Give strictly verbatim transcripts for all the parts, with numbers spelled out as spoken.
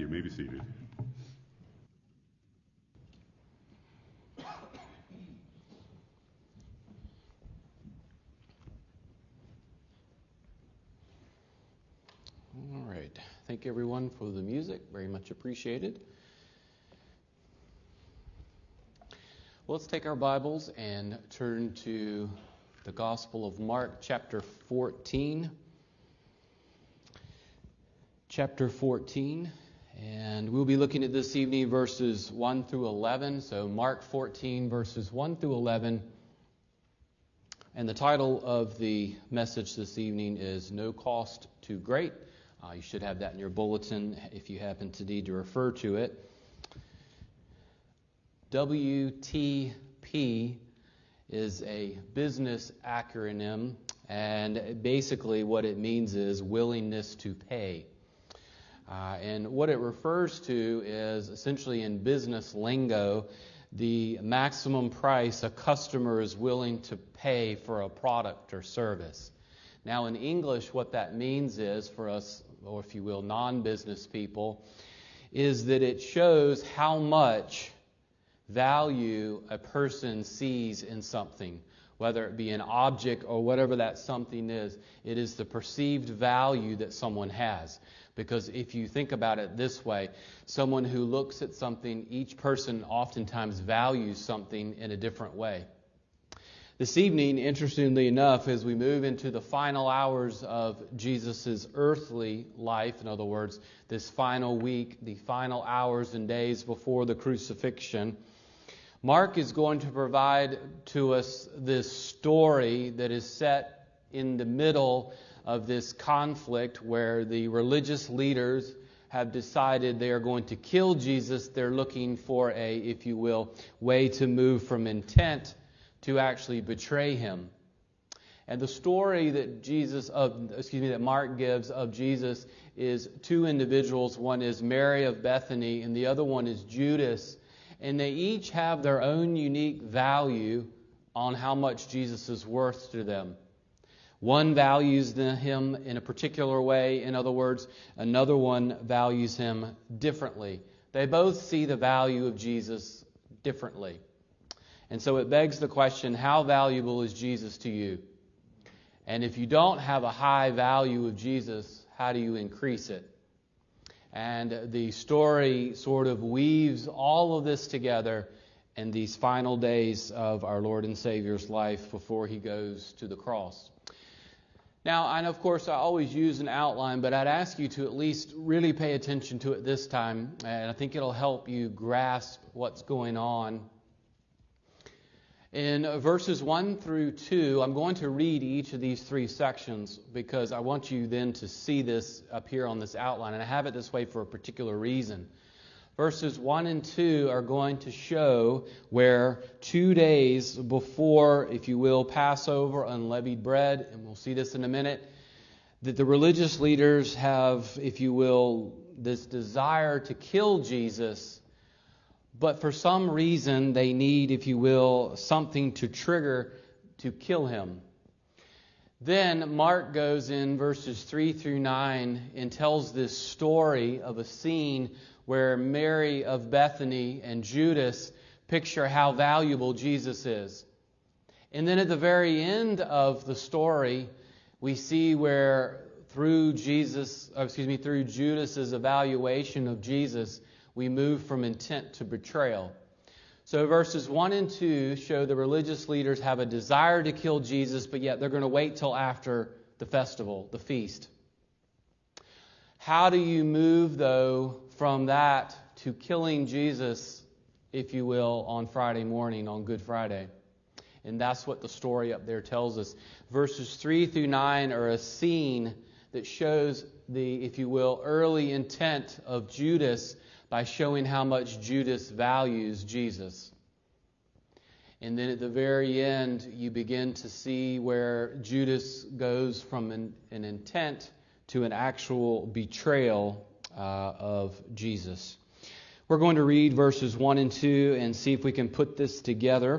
You may be seated. All right. Thank you, everyone, for the music. Very much appreciated. Well, let's take our Bibles and turn to the Gospel of Mark, chapter fourteen. Chapter fourteen. And we'll be looking at this evening verses one through eleven. So Mark fourteen, verses one through eleven. And the title of the message this evening is No Cost Too Great. Uh, you should have that in your bulletin if you happen to need to refer to it. W T P is a business acronym, and basically what it means is willingness to pay. Uh, and what it refers to is essentially in business lingo, the maximum price a customer is willing to pay for a product or service. Now in English, what that means is, for us, or if you will, non-business people, is that it shows how much value a person sees in something, whether it be an object or whatever that something is. It is the perceived value that someone has. Because if you think about it this way, someone who looks at something, each person oftentimes values something in a different way. This evening, interestingly enough, as we move into the final hours of Jesus' earthly life, in other words, this final week, the final hours and days before the crucifixion, Mark is going to provide to us this story that is set in the middle of this conflict where the religious leaders have decided they are going to kill Jesus. They're looking for a, if you will, way to move from intent to actually betray him. And the story that Jesus of excuse me that Mark gives of Jesus is two individuals. One is Mary of Bethany and the other one is Judas. And they each have their own unique value on how much Jesus is worth to them. One values him in a particular way. In other words, another one values him differently. They both see the value of Jesus differently. And so it begs the question, how valuable is Jesus to you? And if you don't have a high value of Jesus, how do you increase it? And the story sort of weaves all of this together in these final days of our Lord and Savior's life before he goes to the cross. Now, and of course, I always use an outline, but I'd ask you to at least really pay attention to it this time, and I think it'll help you grasp what's going on. In verses one through two, I'm going to read each of these three sections because I want you then to see this up here on this outline, and I have it this way for a particular reason. Verses one and two are going to show where two days before, if you will, Passover, unleavened bread, and we'll see this in a minute, that the religious leaders have, if you will, this desire to kill Jesus, but for some reason they need, if you will, something to trigger to kill him. Then Mark goes in verses three through nine and tells this story of a scene where Mary of Bethany and Judas picture how valuable Jesus is. And then at the very end of the story, we see where through Jesus, or excuse me, through Judas's evaluation of Jesus, we move from intent to betrayal. So verses one and two show the religious leaders have a desire to kill Jesus, but yet they're going to wait till after the festival, the feast. How do you move, though, from that to killing Jesus, if you will, on Friday morning, on Good Friday? And that's what the story up there tells us. Verses three through nine are a scene that shows the, if you will, early intent of Judas by showing how much Judas values Jesus. And then at the very end, you begin to see where Judas goes from an, an intent to an actual betrayal uh, of Jesus. We're going to read verses one and two and see if we can put this together.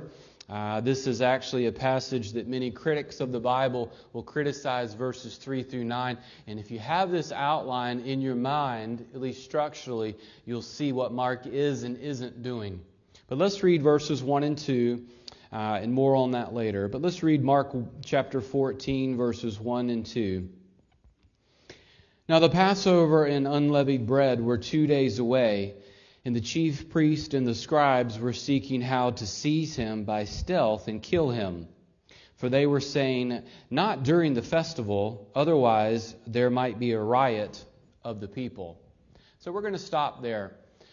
Uh, this is actually a passage that many critics of the Bible will criticize, verses three through nine. And if you have this outline in your mind, at least structurally, you'll see what Mark is and isn't doing. But let's read verses one and two, uh, and more on that later. But let's read Mark chapter fourteen, verses one and two. Now the Passover and unleavened bread were two days away, and the chief priest and the scribes were seeking how to seize him by stealth and kill him. For they were saying, "Not during the festival, otherwise there might be a riot of the people." So we're going to stop there.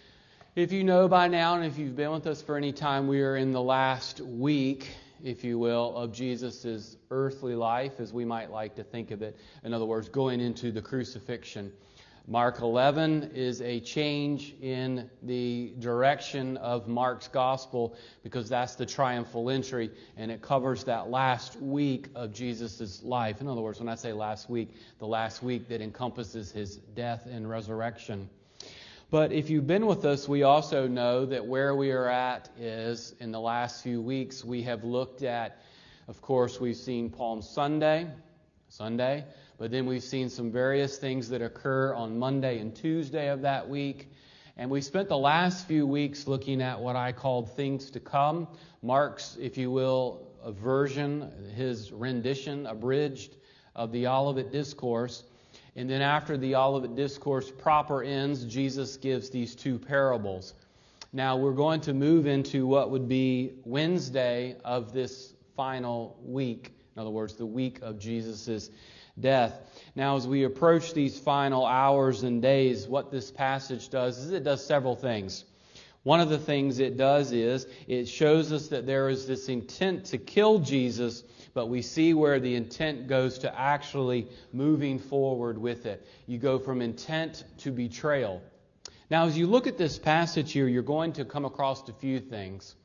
If you know by now, and if you've been with us for any time, we are in the last week, if you will, of Jesus' earthly life, as we might like to think of it. In other words, going into the crucifixion. Mark eleven is a change in the direction of Mark's gospel, because that's the triumphal entry, and it covers that last week of Jesus' life. In other words, when I say last week, the last week that encompasses his death and resurrection. But if you've been with us, we also know that where we are at is, in the last few weeks, we have looked at, of course, we've seen Palm Sunday, Sunday, but then we've seen some various things that occur on Monday and Tuesday of that week. And we spent the last few weeks looking at what I called things to come. Mark's, if you will, a version, his rendition, abridged, of the Olivet Discourse. And then after the Olivet Discourse proper ends, Jesus gives these two parables. Now we're going to move into what would be Wednesday of this final week. In other words, the week of Jesus' death. Now as we approach these final hours and days, what this passage does is it does several things. One of the things it does is it shows us that there is this intent to kill Jesus, but we see where the intent goes to actually moving forward with it. You go from intent to betrayal. Now, as you look at this passage here, you're going to come across a few things.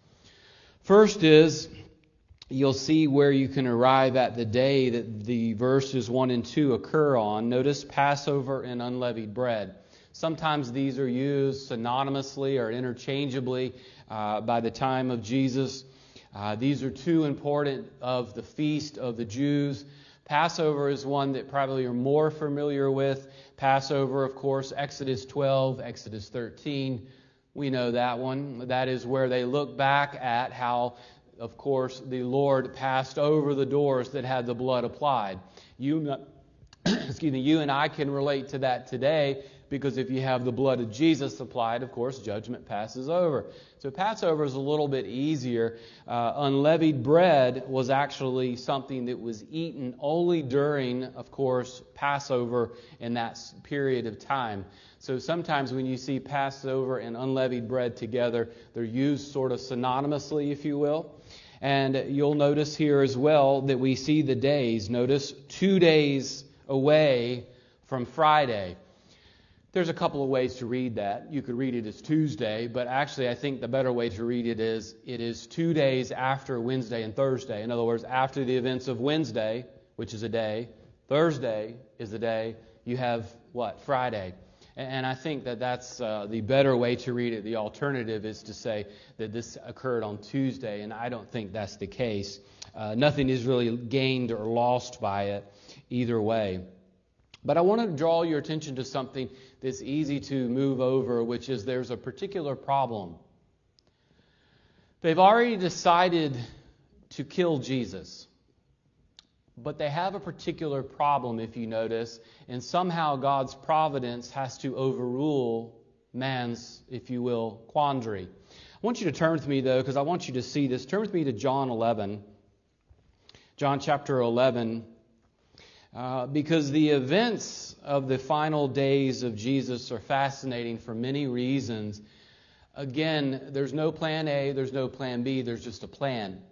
First is, you'll see where you can arrive at the day that the verses one and two occur on. Notice Passover and unleavened bread. Sometimes these are used synonymously or interchangeably uh, by the time of Jesus. Uh, these are two important of the feast of the Jews. Passover is one that probably you're more familiar with. Passover, of course, Exodus twelve, Exodus thirteen. We know that one. That is where they look back at how, of course, the Lord passed over the doors that had the blood applied. You, excuse me, you and I can relate to that today, because if you have the blood of Jesus applied, of course, judgment passes over. So Passover is a little bit easier. Uh, unleavened bread was actually something that was eaten only during, of course, Passover in that period of time. So sometimes when you see Passover and unleavened bread together, they're used sort of synonymously, if you will. And you'll notice here as well that we see the days. Notice two days away from Friday. There's a couple of ways to read that. You could read it as Tuesday, but actually I think the better way to read it is it is two days after Wednesday and Thursday. In other words, after the events of Wednesday, which is a day, Thursday is a day, you have what? Friday. And I think that that's uh, the better way to read it. The alternative is to say that this occurred on Tuesday, and I don't think that's the case. Uh, nothing is really gained or lost by it either way. But I want to draw your attention to something that's easy to move over, which is there's a particular problem. They've already decided to kill Jesus, but they have a particular problem, if you notice, and somehow God's providence has to overrule man's, if you will, quandary. I want you to turn with me, though, because I want you to see this. Turn with me to John eleven. John chapter eleven. Uh, because the events of the final days of Jesus are fascinating for many reasons. Again, there's no plan A, there's no plan B, there's just a plan.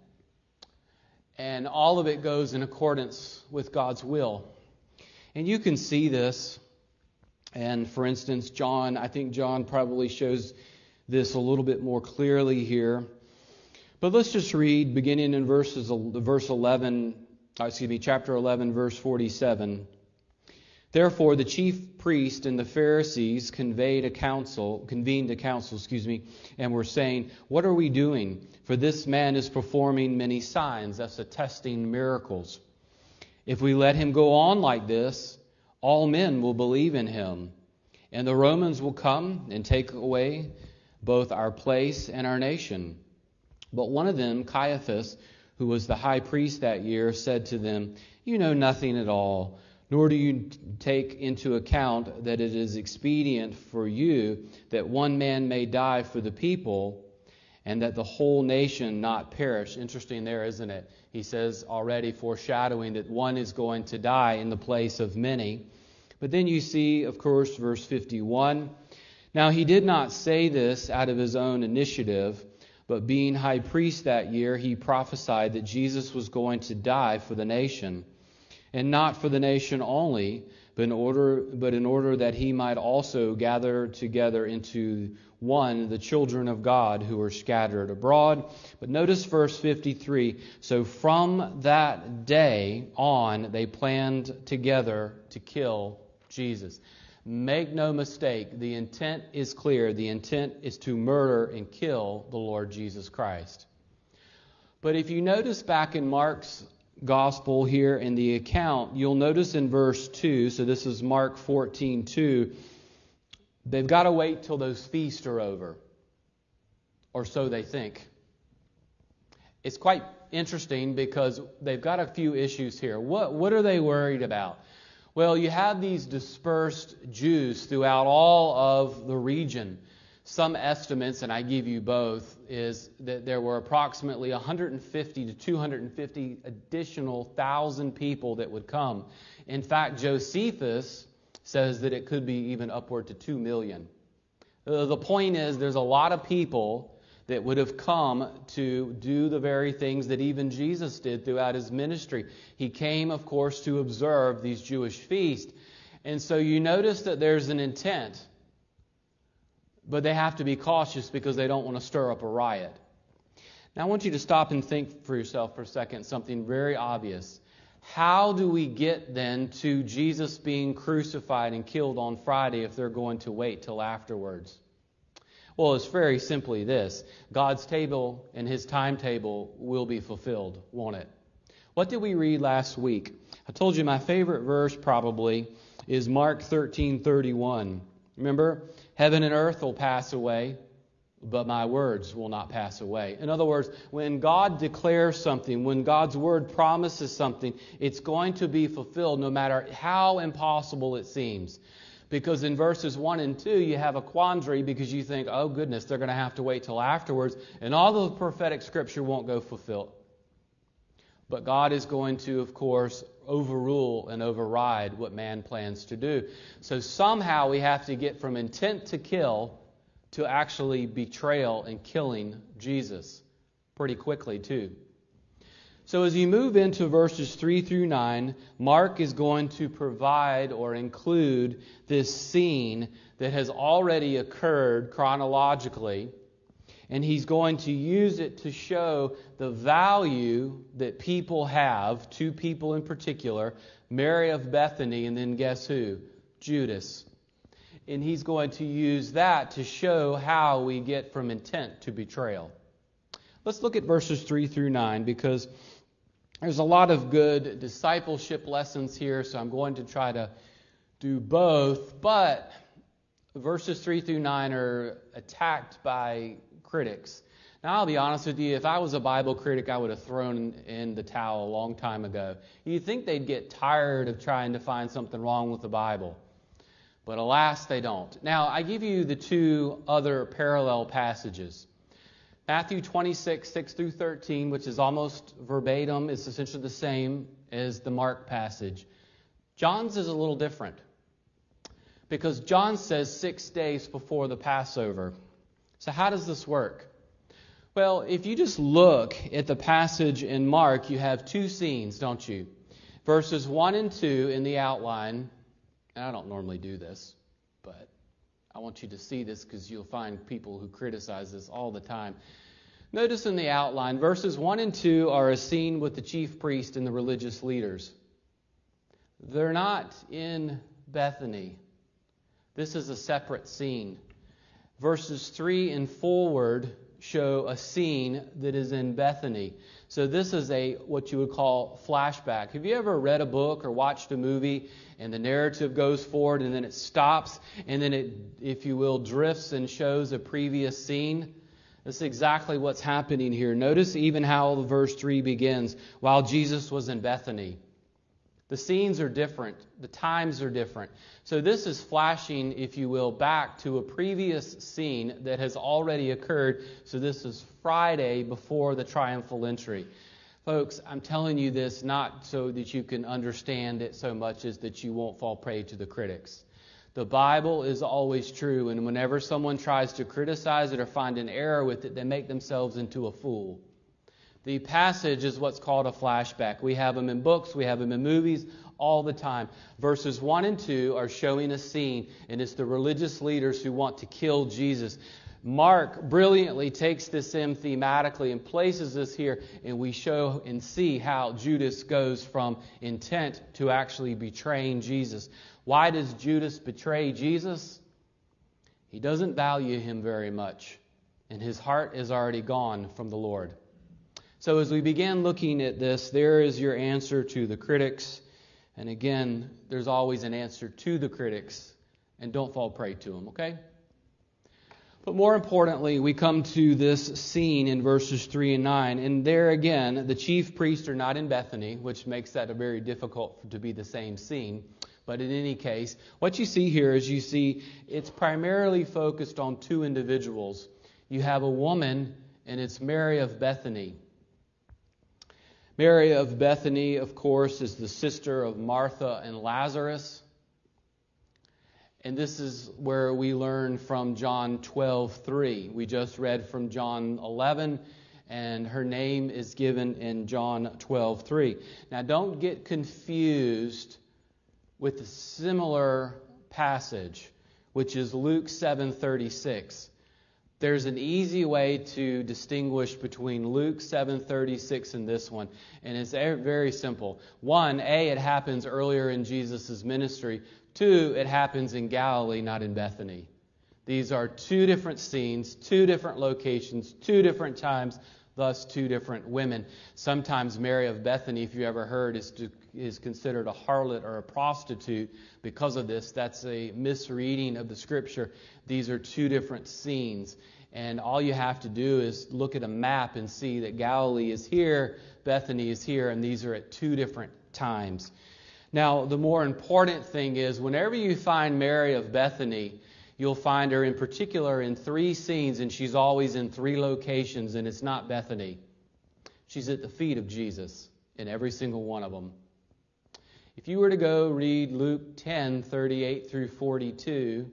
And all of it goes in accordance with God's will. And you can see this. And for instance, John, I think John probably shows this a little bit more clearly here. But let's just read, beginning in verses verse eleven. Excuse me, chapter eleven, verse forty-seven. Therefore, the chief priest and the Pharisees conveyed a council, convened a council, excuse me, and were saying, "What are we doing? For this man is performing many signs," that's attesting miracles. "If we let him go on like this, all men will believe in him, and the Romans will come and take away both our place and our nation." But one of them, Caiaphas, who was the high priest that year, said to them, "You know nothing at all, nor do you take into account that it is expedient for you that one man may die for the people, and that the whole nation not perish." Interesting there, isn't it? He says already foreshadowing that one is going to die in the place of many. But then you see, of course, verse fifty-one. "Now he did not say this out of his own initiative, but being high priest that year, he prophesied that Jesus was going to die for the nation. And not for the nation only, but in order but in order that he might also gather together into one the children of God who are scattered abroad." But notice verse fifty-three. "So from that day on they planned together to kill Jesus." Make no mistake, the intent is clear. The intent is to murder and kill the Lord Jesus Christ. But if you notice back in Mark's Gospel here in the account, you'll notice in verse two, so this is Mark fourteen two, they've got to wait till those feasts are over, or so they think. It's quite interesting because they've got a few issues here. What, what are they worried about? Well, you have these dispersed Jews throughout all of the region. Some estimates, and I give you both, is that there were approximately one hundred fifty to two hundred fifty additional thousand people that would come. In fact, Josephus says that it could be even upward to two million. The point is, there's a lot of people that would have come to do the very things that even Jesus did throughout his ministry. He came, of course, to observe these Jewish feasts. And so you notice that there's an intent. But they have to be cautious because they don't want to stir up a riot. Now I want you to stop and think for yourself for a second something very obvious. How do we get then to Jesus being crucified and killed on Friday if they're going to wait till afterwards? Well, it's very simply this. God's table and his timetable will be fulfilled, won't it? What did we read last week? I told you my favorite verse probably is Mark thirteen thirty-one. Remember? Heaven and earth will pass away, but my words will not pass away. In other words, when God declares something, when God's word promises something, it's going to be fulfilled no matter how impossible it seems. Because in verses one and two, you have a quandary because you think, oh goodness, they're going to have to wait till afterwards, and all the prophetic scripture won't go fulfilled. But God is going to, of course, overrule and override what man plans to do. So somehow we have to get from intent to kill to actually betrayal and killing Jesus. Pretty quickly, too. So as you move into verses three through nine, Mark is going to provide or include this scene that has already occurred chronologically. And he's going to use it to show the value that people have, two people in particular, Mary of Bethany, and then guess who? Judas. And he's going to use that to show how we get from intent to betrayal. Let's look at verses three through nine because there's a lot of good discipleship lessons here, so I'm going to try to do both. But verses three through nine are attacked by critics. Now, I'll be honest with you, if I was a Bible critic, I would have thrown in the towel a long time ago. You'd think they'd get tired of trying to find something wrong with the Bible. But alas, they don't. Now, I give you the two other parallel passages. Matthew twenty-six, six through thirteen, which is almost verbatim, is essentially the same as the Mark passage. John's is a little different. Because John says six days before the Passover. So how does this work? Well, if you just look at the passage in Mark, you have two scenes, don't you? Verses one and two in the outline, and I don't normally do this, but I want you to see this because you'll find people who criticize this all the time. Notice in the outline, verses one and two are a scene with the chief priest and the religious leaders. They're not in Bethany. This is a separate scene. Verses three and forward show a scene that is in Bethany. So this is a what you would call flashback. Have you ever read a book or watched a movie and the narrative goes forward and then it stops and then it, if you will, drifts and shows a previous scene? That's exactly what's happening here. Notice even how verse three begins. While Jesus was in Bethany. The scenes are different. The times are different. So this is flashing, if you will, back to a previous scene that has already occurred. So this is Friday before the triumphal entry. Folks, I'm telling you this not so that you can understand it so much as that you won't fall prey to the critics. The Bible is always true, and whenever someone tries to criticize it or find an error with it, they make themselves into a fool. The passage is what's called a flashback. We have them in books, we have them in movies all the time. Verses one and two are showing a scene, and it's the religious leaders who want to kill Jesus. Mark brilliantly takes this in thematically and places us here, and we show and see how Judas goes from intent to actually betraying Jesus. Why does Judas betray Jesus? He doesn't value him very much, and his heart is already gone from the Lord. So as we begin looking at this, there is your answer to the critics. And again, there's always an answer to the critics. And don't fall prey to them, okay? But more importantly, we come to this scene in verses three and nine. And there again, the chief priests are not in Bethany, which makes that a very difficult to be the same scene. But in any case, what you see here is you see it's primarily focused on two individuals. You have a woman, and it's Mary of Bethany. Mary of Bethany, of course, is the sister of Martha and Lazarus. And this is where we learn from John twelve three. We just read from John eleven, and her name is given in John twelve three. Now, don't get confused with a similar passage, which is Luke seven thirty-six. There's an easy way to distinguish between Luke seven thirty-six and this one, and it's very simple. One, A, it happens earlier in Jesus' ministry. Two, it happens in Galilee, not in Bethany. These are two different scenes, two different locations, two different times, thus two different women. Sometimes Mary of Bethany, if you ever heard, is to, is considered a harlot or a prostitute. Because of this, that's a misreading of the Scripture. These are two different scenes. And all you have to do is look at a map and see that Galilee is here, Bethany is here, and these are at two different times. Now, the more important thing is, whenever you find Mary of Bethany, you'll find her in particular in three scenes, and she's always in three locations, and it's not Bethany. She's at the feet of Jesus in every single one of them. If you were to go read Luke ten thirty-eight through forty-two,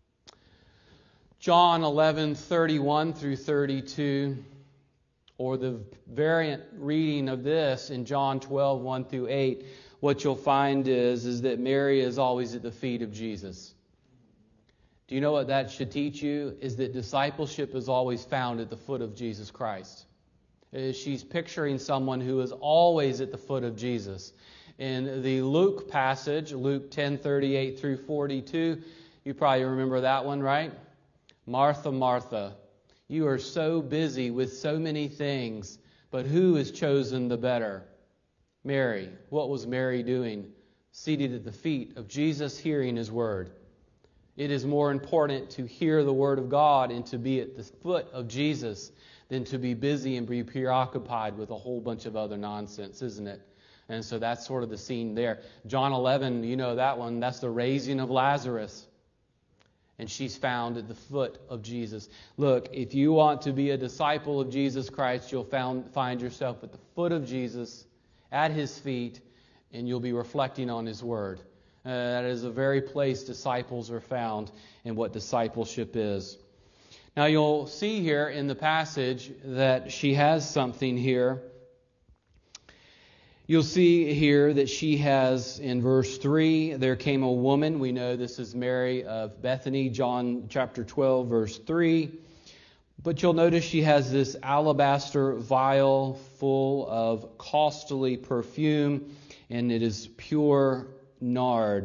John eleven thirty-one through thirty-two, or the variant reading of this in John twelve one through eight, what you'll find is, is that Mary is always at the feet of Jesus. Do you know what that should teach you? Is that discipleship is always found at the foot of Jesus Christ. She's picturing someone who is always at the foot of Jesus. In the Luke passage, Luke ten thirty-eight through forty-two, you probably remember that one, right? Martha, Martha, you are so busy with so many things, but who has chosen the better? Mary. What was Mary doing? Seated at the feet of Jesus, hearing His word. It is more important to hear the word of God and to be at the foot of Jesus than to be busy and be preoccupied with a whole bunch of other nonsense, isn't it? And so that's sort of the scene there. John eleven, you know that one, that's the raising of Lazarus. And she's found at the foot of Jesus. Look, if you want to be a disciple of Jesus Christ, you'll found, find yourself at the foot of Jesus, at His feet, and you'll be reflecting on His word. Uh, that is the very place disciples are found and what discipleship is. Now you'll see here in the passage that she has something here. You'll see here that she has, in verse three, there came a woman. We know this is Mary of Bethany, John chapter twelve, verse three. But you'll notice she has this alabaster vial full of costly perfume, and it is pure nard.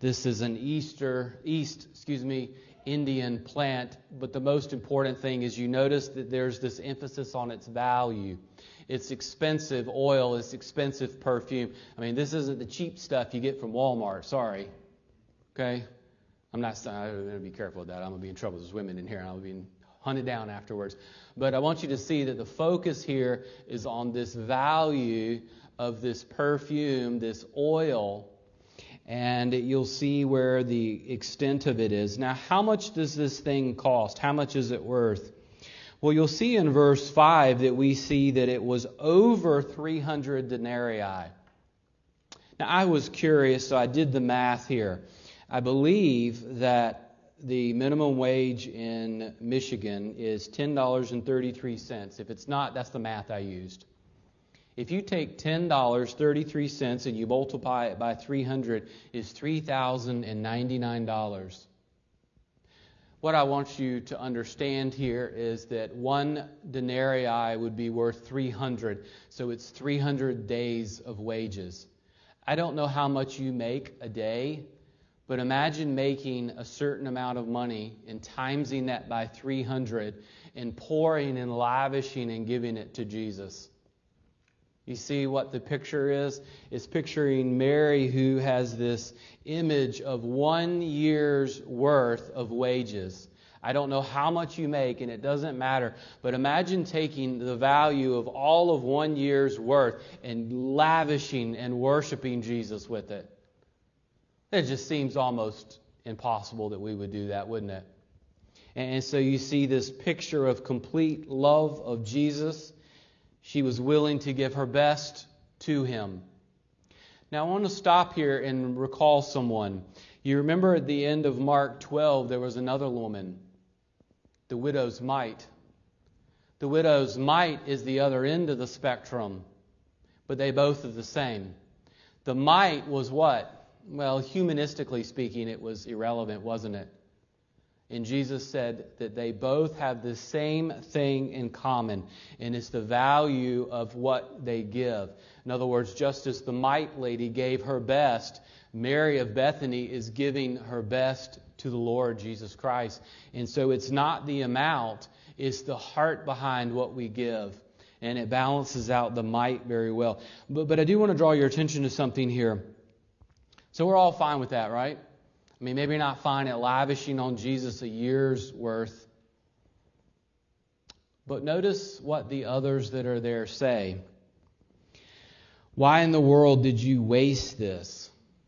This is an Easter, East, excuse me, Indian plant, but the most important thing is you notice that there's this emphasis on its value. It's expensive oil, it's expensive perfume. I mean, this isn't the cheap stuff you get from Walmart, sorry. Okay? I'm not, I'm going to be careful with that. I'm going to be in trouble. There's women in here and I'll be hunted down afterwards. But I want you to see that the focus here is on this value of this perfume, this oil, and you'll see where the extent of it is. Now, how much does this thing cost? How much is it worth? Well, you'll see in verse five that we see that it was over three hundred denarii. Now, I was curious, so I did the math here. I believe that the minimum wage in Michigan is ten dollars and thirty-three cents. If it's not, that's the math I used. If you take ten dollars and thirty-three cents and you multiply it by three hundred, it's three thousand ninety-nine dollars. What I want you to understand here is that one denarii would be worth three hundred, so it's three hundred days of wages. I don't know how much you make a day, but imagine making a certain amount of money and timesing that by three hundred and pouring and lavishing and giving it to Jesus. You see what the picture is? It's picturing Mary, who has this image of one year's worth of wages. I don't know how much you make, and it doesn't matter, but imagine taking the value of all of one year's worth and lavishing and worshiping Jesus with it. It just seems almost impossible that we would do that, wouldn't it? And so you see this picture of complete love of Jesus. She was willing to give her best to Him. Now I want to stop here and recall someone. You remember at the end of Mark twelve, there was another woman, the widow's mite. The widow's mite is the other end of the spectrum, but they both are the same. The mite was what? Well, humanistically speaking, it was irrelevant, wasn't it? And Jesus said that they both have the same thing in common, and it's the value of what they give. In other words, just as the mite lady gave her best, Mary of Bethany is giving her best to the Lord Jesus Christ. And so it's not the amount, it's the heart behind what we give. And it balances out the mite very well. But, but I do want to draw your attention to something here. So we're all fine with that, right? I mean, maybe not fine at lavishing on Jesus a year's worth. But notice what the others that are there say. Why in the world did you waste this?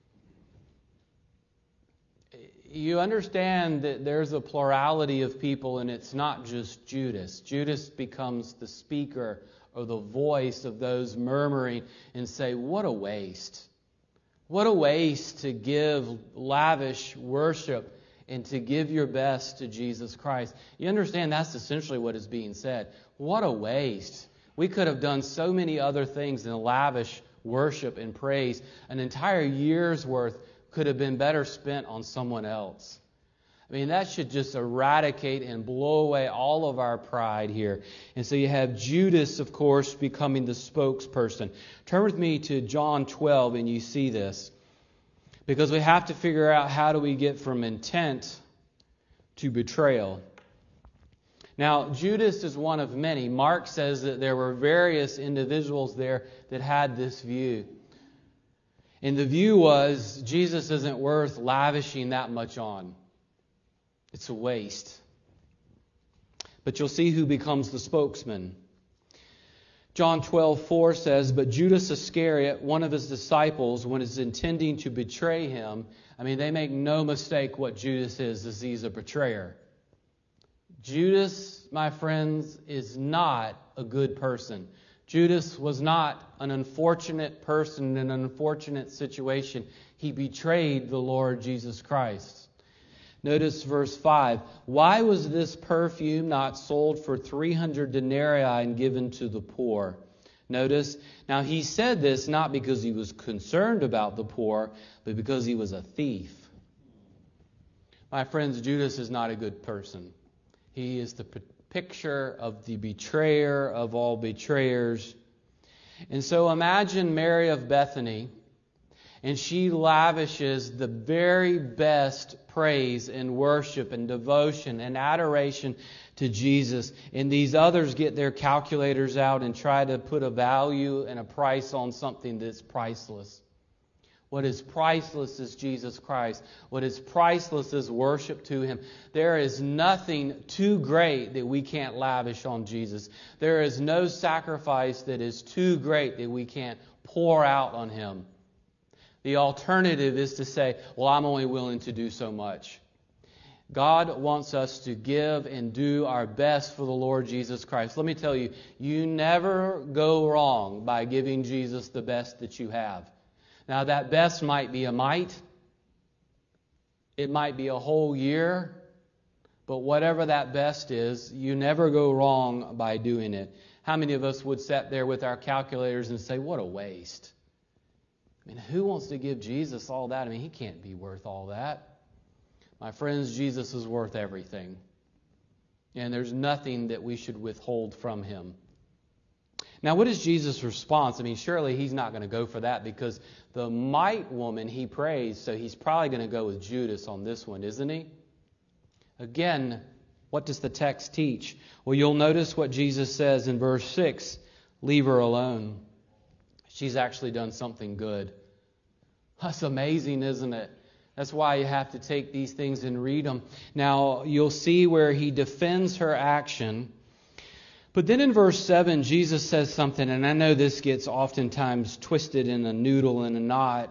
You understand that there's a plurality of people, and it's not just Judas. Judas becomes the speaker or the voice of those murmuring and say, what a waste. What a waste to give lavish worship and to give your best to Jesus Christ. You understand that's essentially what is being said. What a waste. We could have done so many other things than lavish worship and praise. An entire year's worth could have been better spent on someone else. I mean, that should just eradicate and blow away all of our pride here. And so you have Judas, of course, becoming the spokesperson. Turn with me to John twelve and you see this. Because we have to figure out how do we get from intent to betrayal. Now, Judas is one of many. Mark says that there were various individuals there that had this view. And the view was, Jesus isn't worth lavishing that much on. It's a waste. But you'll see who becomes the spokesman. John twelve four says, but Judas Iscariot, one of his disciples, when he's intending to betray him, I mean, they make no mistake what Judas is, is he's a betrayer. Judas, my friends, is not a good person. Judas was not an unfortunate person in an unfortunate situation. He betrayed the Lord Jesus Christ. Notice verse five. Why was this perfume not sold for three hundred denarii and given to the poor? Notice, now he said this not because he was concerned about the poor, but because he was a thief. My friends, Judas is not a good person. He is the p- picture of the betrayer of all betrayers. And so imagine Mary of Bethany, And she lavishes the very best praise and worship and devotion and adoration to Jesus. And these others get their calculators out and try to put a value and a price on something that's priceless. What is priceless is Jesus Christ. What is priceless is worship to Him. There is nothing too great that we can't lavish on Jesus. There is no sacrifice that is too great that we can't pour out on Him. The alternative is to say, well, I'm only willing to do so much. God wants us to give and do our best for the Lord Jesus Christ. Let me tell you, you never go wrong by giving Jesus the best that you have. Now, that best might be a mite. It might be a whole year. But whatever that best is, you never go wrong by doing it. How many of us would sit there with our calculators and say, what a waste? I mean, who wants to give Jesus all that? I mean, He can't be worth all that. My friends, Jesus is worth everything. And there's nothing that we should withhold from Him. Now, what is Jesus' response? I mean, surely He's not going to go for that because the mite woman He praised, so He's probably going to go with Judas on this one, isn't He? Again, what does the text teach? Well, you'll notice what Jesus says in verse six, leave her alone. She's actually done something good. That's amazing, isn't it? That's why you have to take these things and read them. Now, you'll see where He defends her action. But then in verse seven, Jesus says something, and I know this gets oftentimes twisted in a noodle and a knot.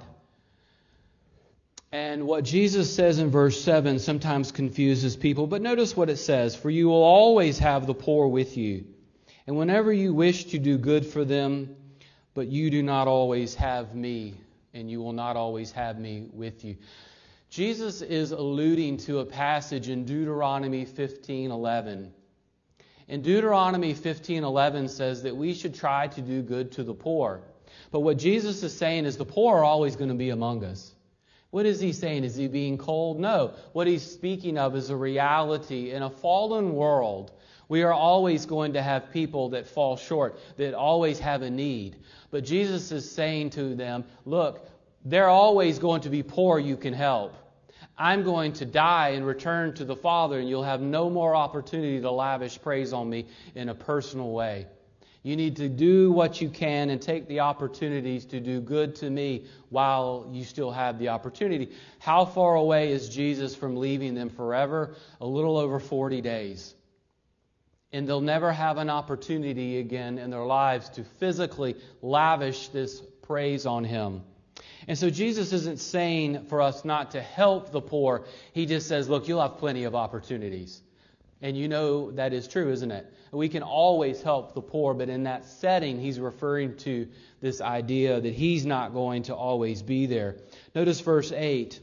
And what Jesus says in verse seven sometimes confuses people. But notice what it says, for you will always have the poor with you. And whenever you wish to do good for them, but you do not always have me, and you will not always have me with you. Jesus is alluding to a passage in Deuteronomy fifteen eleven. In Deuteronomy fifteen eleven says that we should try to do good to the poor. But what Jesus is saying is the poor are always going to be among us. What is He saying? Is He being cold? No. What He's speaking of is a reality. In a fallen world, we are always going to have people that fall short, that always have a need. But Jesus is saying to them, look, they're always going to be poor you can help. I'm going to die and return to the Father, and you'll have no more opportunity to lavish praise on me in a personal way. You need to do what you can and take the opportunities to do good to me while you still have the opportunity. How far away is Jesus from leaving them forever? A little over forty days. And they'll never have an opportunity again in their lives to physically lavish this praise on Him. And so Jesus isn't saying for us not to help the poor. He just says, look, you'll have plenty of opportunities. And you know that is true, isn't it? We can always help the poor, but in that setting, He's referring to this idea that He's not going to always be there. Notice verse eight.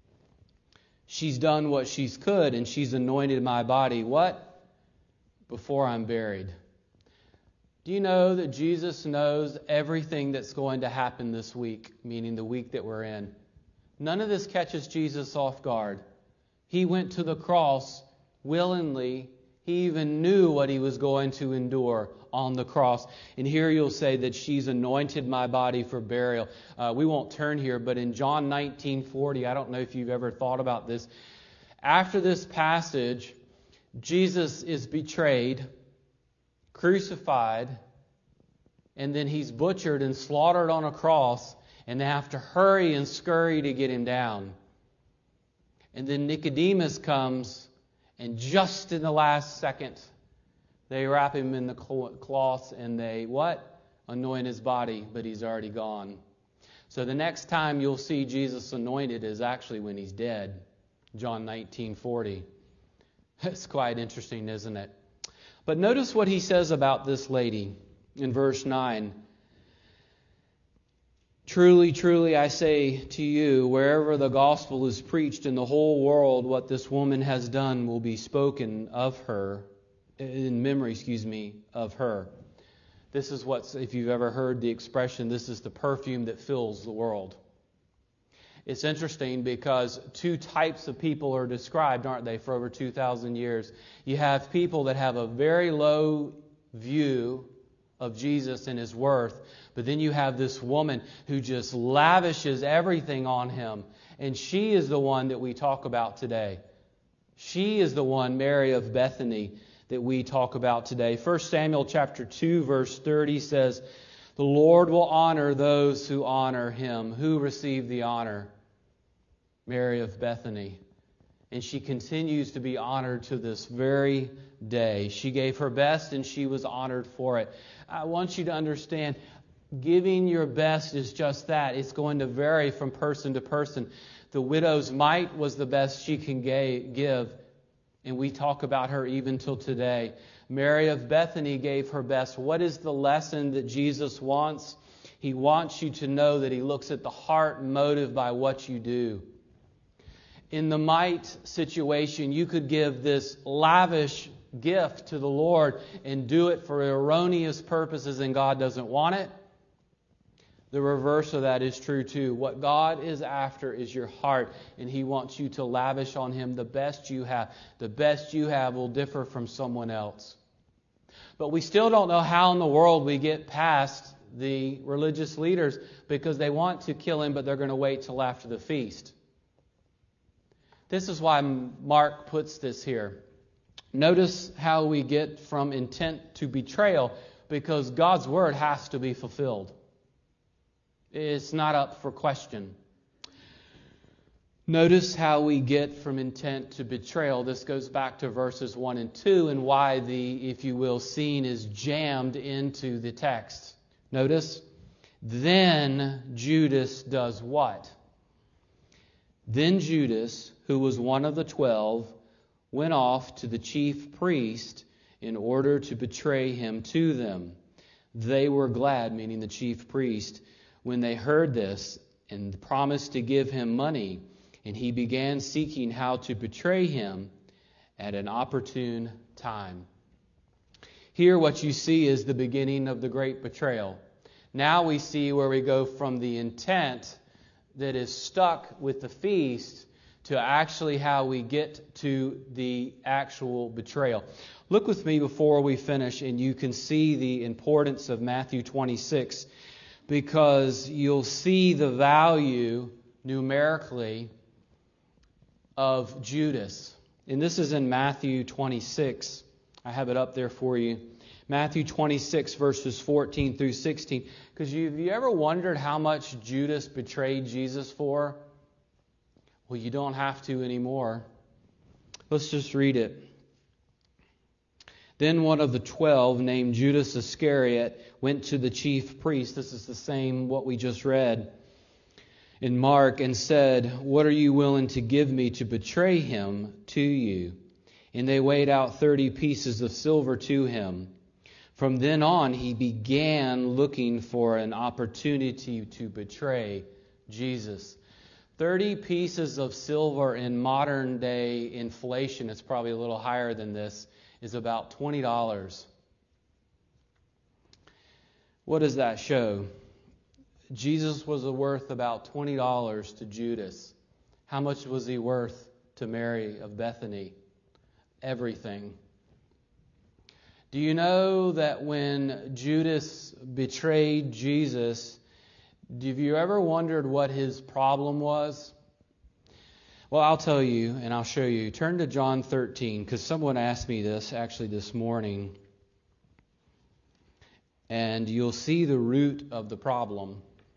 She's done what she's could, and she's anointed my body. What? Before I'm buried. Do you know that Jesus knows everything that's going to happen this week, meaning the week that we're in? None of this catches Jesus off guard. He went to the cross willingly. He even knew what He was going to endure on the cross. And here you'll say that she's anointed my body for burial. Uh, we won't turn here, but in John nineteen forty, I don't know if you've ever thought about this. After this passage, Jesus is betrayed, crucified, and then He's butchered and slaughtered on a cross, and they have to hurry and scurry to get Him down. And then Nicodemus comes, and just in the last second, they wrap Him in the cloth and they, what? Anoint His body, but He's already gone. So the next time you'll see Jesus anointed is actually when He's dead. John nineteen forty. It's quite interesting, isn't it? But notice what He says about this lady in verse nine. Truly, truly, I say to you, wherever the gospel is preached in the whole world, what this woman has done will be spoken of her, in memory, excuse me, of her. This is what's, if you've ever heard the expression, this is the perfume that fills the world. It's interesting because two types of people are described, aren't they, for over two thousand years. You have people that have a very low view of Jesus and His worth. But then you have this woman who just lavishes everything on Him. And she is the one that we talk about today. She is the one, Mary of Bethany, that we talk about today. First Samuel chapter two, verse thirty says, "The Lord will honor those who honor Him." Who received the honor? Mary of Bethany. And she continues to be honored to this very day. She gave her best and she was honored for it. I want you to understand, giving your best is just that. It's going to vary from person to person. The widow's mite was the best she can give, and we talk about her even till today. Mary of Bethany gave her best. What is the lesson that Jesus wants? He wants you to know that He looks at the heart and motive by what you do. In the mite situation, you could give this lavish gift to the Lord and do it for erroneous purposes and God doesn't want it. The reverse of that is true too. What God is after is your heart, and He wants you to lavish on Him the best you have. The best you have will differ from someone else. But we still don't know how in the world we get past the religious leaders, because they want to kill Him, but they're going to wait till after the feast. This is why Mark puts this here. Notice how we get from intent to betrayal, because God's word has to be fulfilled. It's not up for question. Notice how we get from intent to betrayal. This goes back to verses one and two and why the, if you will, scene is jammed into the text. Notice, then Judas does what? Then Judas, who was one of the twelve, went off to the chief priest in order to betray Him to them. They were glad, meaning the chief priest, when they heard this, and promised to give Him money. And he began seeking how to betray Him at an opportune time. Here what you see is the beginning of the great betrayal. Now we see where we go from the intent that is stuck with the feast to actually how we get to the actual betrayal. Look with me before we finish, and you can see the importance of Matthew twenty-six, because you'll see the value numerically of Judas. And this is in Matthew twenty-six. I have it up there for you. Matthew twenty-six, verses fourteen through sixteen. Because you, have you ever wondered how much Judas betrayed Jesus for? Well, you don't have to anymore. Let's just read it. Then one of the twelve, named Judas Iscariot, went to the chief priest. This is the same what we just read in Mark, and said, "What are you willing to give me to betray Him to you?" And they weighed out thirty pieces of silver to him. From then on, he began looking for an opportunity to betray Jesus. thirty pieces of silver in modern day inflation, it's probably a little higher than this, is about twenty dollars. What does that show? Jesus was worth about twenty dollars to Judas. How much was He worth to Mary of Bethany? Everything. Do you know that when Judas betrayed Jesus, have you ever wondered what his problem was? Well, I'll tell you, and I'll show you. Turn to John thirteen, because someone asked me this actually this morning. And you'll see the root of the problem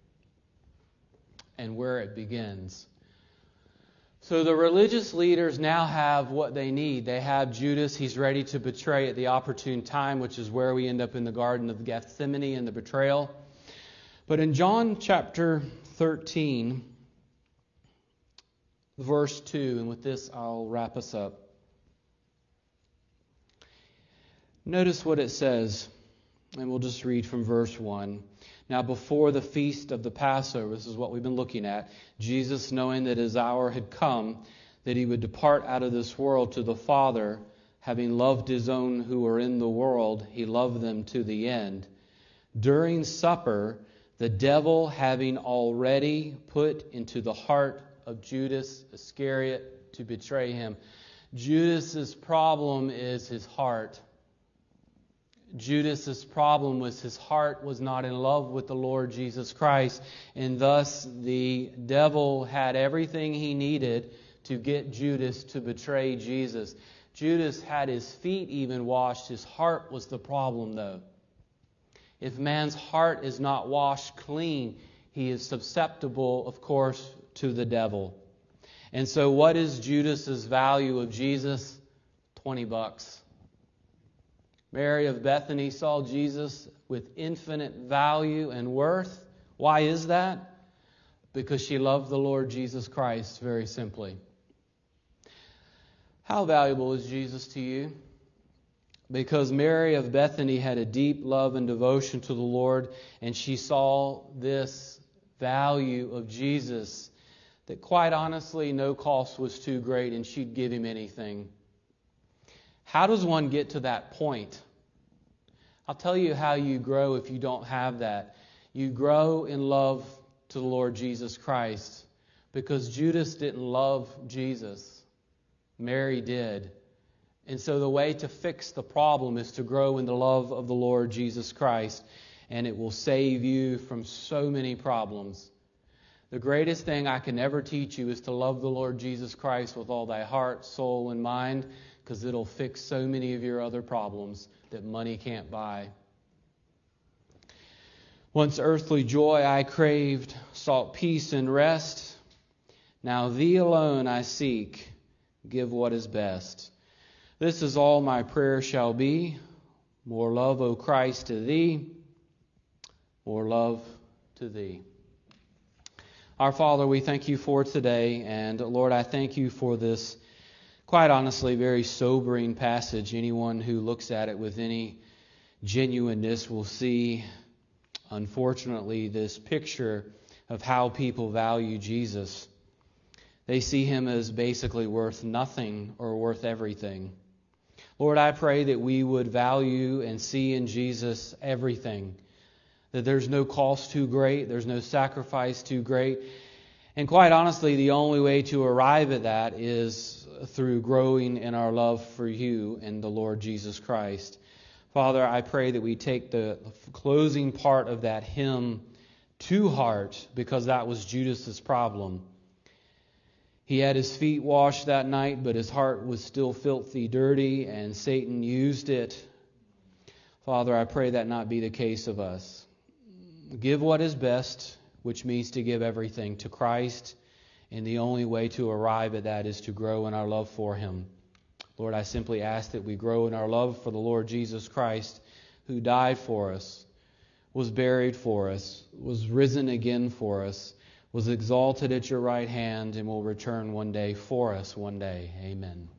and where it begins. So the religious leaders now have what they need. They have Judas. He's ready to betray at the opportune time, which is where we end up in the Garden of Gethsemane and the betrayal. But in John chapter thirteen, verse two, and with this I'll wrap us up. Notice what it says, and we'll just read from verse one. Now before the feast of the Passover, this is what we've been looking at, Jesus, knowing that His hour had come, that He would depart out of this world to the Father, having loved His own who were in the world, He loved them to the end. During supper, the devil having already put into the heart of Judas Iscariot to betray Him. Judas's problem is his heart. Judas's problem was his heart was not in love with the Lord Jesus Christ, and thus the devil had everything he needed to get Judas to betray Jesus. Judas had his feet even washed. His heart was the problem, though. If man's heart is not washed clean, he is susceptible, of course, to the devil. And so what is Judas's value of Jesus? Twenty bucks. Mary of Bethany saw Jesus with infinite value and worth. Why is that? Because she loved the Lord Jesus Christ, very simply. How valuable is Jesus to you? Because Mary of Bethany had a deep love and devotion to the Lord, and she saw this value of Jesus that quite honestly no cost was too great and she'd give him anything. How does one get to that point? I'll tell you how you grow if you don't have that. You grow in love to the Lord Jesus Christ, because Judas didn't love Jesus. Mary did. And so the way to fix the problem is to grow in the love of the Lord Jesus Christ, and it will save you from so many problems. The greatest thing I can ever teach you is to love the Lord Jesus Christ with all thy heart, soul, and mind, because it'll fix so many of your other problems that money can't buy. Once earthly joy I craved, sought peace and rest. Now thee alone I seek, give what is best. This is all my prayer shall be, more love, O Christ, to thee, more love to thee. Our Father, we thank you for today, and Lord, I thank you for this, quite honestly, very sobering passage. Anyone who looks at it with any genuineness will see, unfortunately, this picture of how people value Jesus. They see him as basically worth nothing or worth everything. Lord, I pray that we would value and see in Jesus everything. That there's no cost too great, there's no sacrifice too great. And quite honestly, the only way to arrive at that is through growing in our love for you and the Lord Jesus Christ. Father, I pray that we take the closing part of that hymn to heart, because that was Judas's problem. He had his feet washed that night, but his heart was still filthy dirty, and Satan used it. Father, I pray that not be the case of us. Give what is best, which means to give everything to Christ, and the only way to arrive at that is to grow in our love for him. Lord, I simply ask that we grow in our love for the Lord Jesus Christ, who died for us, was buried for us, was risen again for us, was exalted at your right hand, and will return one day for us one day. Amen.